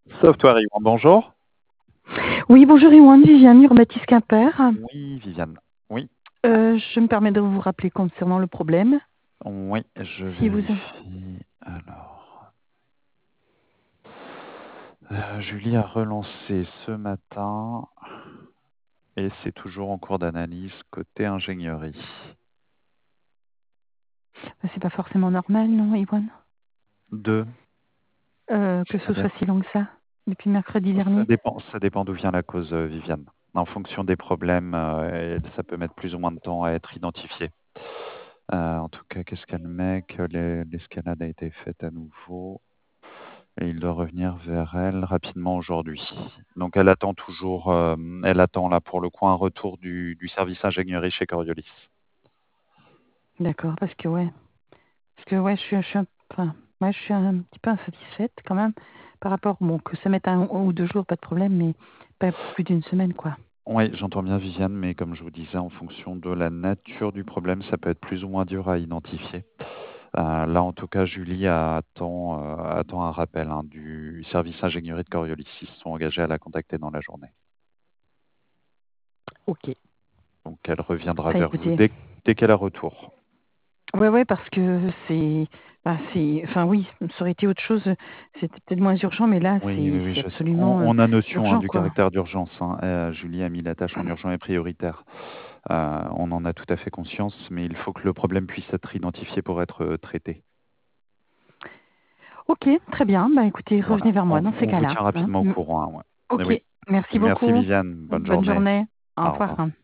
Software Iwan, bonjour. Oui, bonjour Iwan, Viviane Urbatis Quimper. Oui, Viviane. Oui, Je me permets de vous rappeler concernant le problème. oui, je Si vous... vérifie. Alors, Julie a relancé ce matin et c'est toujours en cours d'analyse côté ingénierie. C'est pas forcément normal, non, Iwan? Deux, Que ce soit c'est-à-dire, si long que ça, depuis mercredi ça dernier. dépend, ça dépend d'où vient la cause, Viviane. En fonction des problèmes, ça peut mettre plus ou moins de temps à être identifié. En tout cas, qu'est-ce qu'elle met? Que l'escalade a été faite à nouveau. Et il doit revenir vers elle rapidement aujourd'hui. Donc elle attend toujours, elle attend là pour le coup un retour du service ingénierie chez Coriolis. D'accord, parce que ouais, enfin, ouais, je suis un petit peu insatisfaite quand même par rapport, bon, que ça mette 1 ou 2 jours, pas de problème, mais pas plus d'une semaine, quoi. Oui, j'entends bien Viviane, mais comme je vous disais, en fonction de la nature du problème, ça peut être plus ou moins dur à identifier. Là, en tout cas, Julie attend un rappel du service ingénierie de Coriolis. Ils se sont engagés à la contacter dans la journée. Ok. Donc elle reviendra Bah vers vous écoutez, dès qu'elle a retour. ouais, parce que enfin oui, ça aurait été autre chose, c'était peut-être moins urgent, mais là, Oui, oui, oui, c'est je sais. On, absolument on a notion urgent, du quoi. caractère d'urgence, hein. Julie a mis la tâche en urgent et prioritaire. On en a tout à fait conscience, mais il faut que le problème puisse être identifié pour être traité. Ok, très bien. Bah, écoutez, Voilà. revenez vers moi dans ces On vous cas-là, tient hein. rapidement au courant, hein, ouais. Ok, Oui. merci Merci beaucoup. Viviane. Bonne Bonne journée. journée. Au Au revoir. revoir.